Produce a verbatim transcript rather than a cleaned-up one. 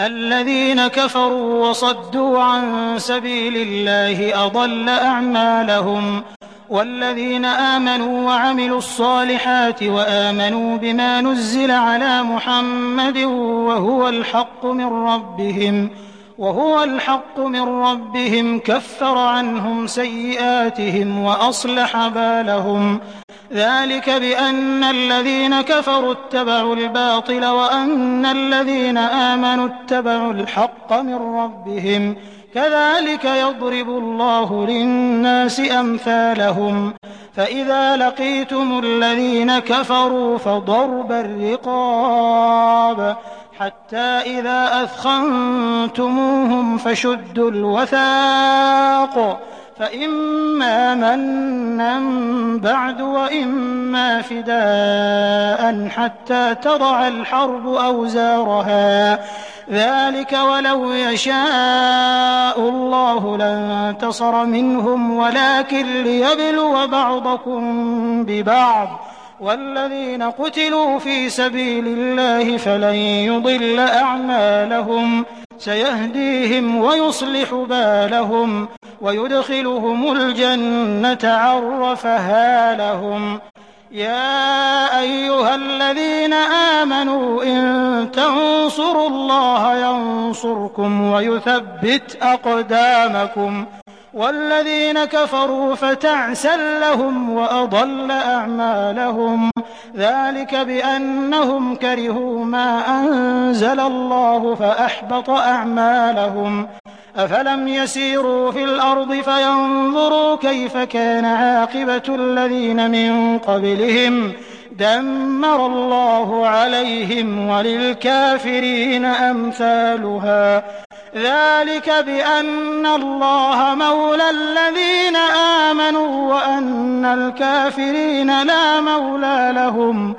الذين كفروا وصدوا عن سبيل الله أضل أعمالهم والذين آمنوا وعملوا الصالحات وآمنوا بما نزل على محمد وهو الحق من ربهم وهو الحق من ربهم كفر عنهم سيئاتهم وأصلح بالهم ذلك بأن الذين كفروا اتبعوا الباطل وأن الذين آمنوا اتبعوا الحق من ربهم كذلك يضرب الله للناس أمثالهم فإذا لقيتم الذين كفروا فضرب الرقاب حتى إذا أثخنتموهم فشدوا الوثاق فإما منا بعد وإما فداء حتى تضع الحرب أوزارها ذلك ولو يشاء الله لانتصر منهم ولكن ليبلو بعضكم ببعض والذين قتلوا في سبيل الله فلن يضل أعمالهم سيهديهم ويصلح بالهم ويدخلهم الجنة عرفها لهم يا أيها الذين آمنوا إن تنصروا الله ينصركم ويثبت أقدامكم والذين كفروا فتعسا لهم وأضل أعمالهم ذلك بأنهم كرهوا ما أنزل الله فأحبط أعمالهم أفلم يسيروا في الأرض فينظروا كيف كان عاقبة الذين من قبلهم دمر الله عليهم وللكافرين أمثالها ذلك بأن الله مولى الذين آمنوا وأن الكافرين لا مولى لهم